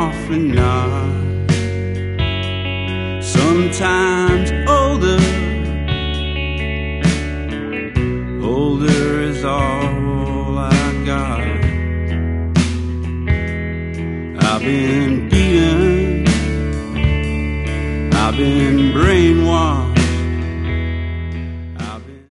awfully not. Sometimes older is all I got. I've been beaten, I've been brainwashed,